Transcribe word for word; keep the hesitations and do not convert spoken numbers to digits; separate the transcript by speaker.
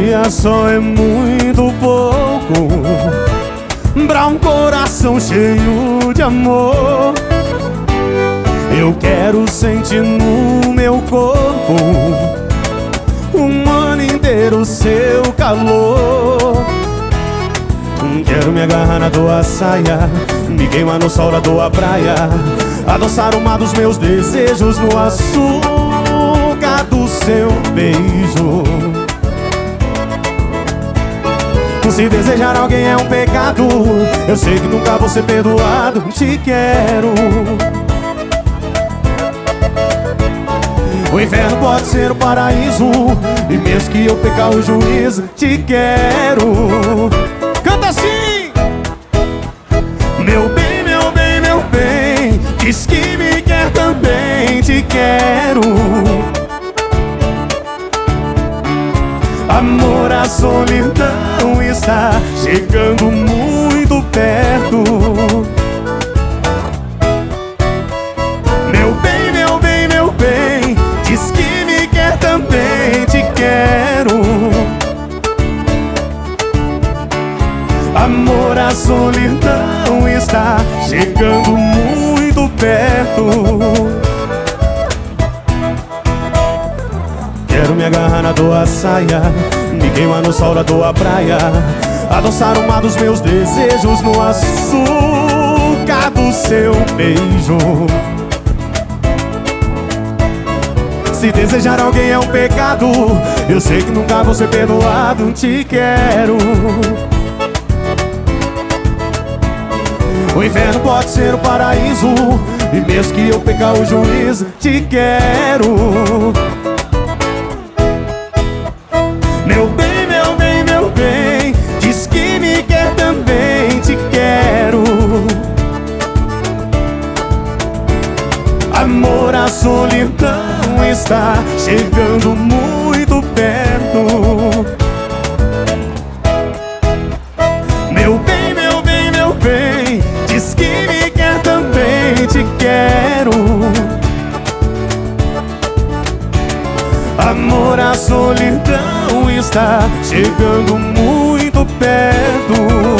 Speaker 1: dia só é muito pouco pra um coração cheio de amor. Eu quero sentir no meu corpo um ano inteiro seu calor. Quero me agarrar na tua saia, me queimar no sol da tua praia, adoçar o mar dos meus desejos no açúcar do seu beijo. Se desejar alguém é um pecado, eu sei que nunca vou ser perdoado. Te quero. O inferno pode ser o paraíso, e mesmo que eu pecar o juízo, te quero. Canta assim! Meu bem, meu bem, meu bem, diz que me quer também, te quero. Amor, a solidão está chegando muito perto. Meu bem, meu bem, meu bem, diz que me quer também, te quero. Amor, a solidão está chegando muito perto. Quero me agarrar na tua saia, me queimar no sol da tua praia, adoçar o mar dos meus desejos no açúcar do seu beijo. Se desejar alguém é um pecado, eu sei que nunca vou ser perdoado. Te quero. O inferno pode ser o paraíso, e mesmo que eu pecar o juízo, te quero. Meu bem, meu bem, meu bem, diz que me quer também, te quero. Amor, a solidão está chegando muito perto. Meu bem, meu bem, meu bem, diz que me quer também, te quero. Amor, a solidão está chegando muito perto.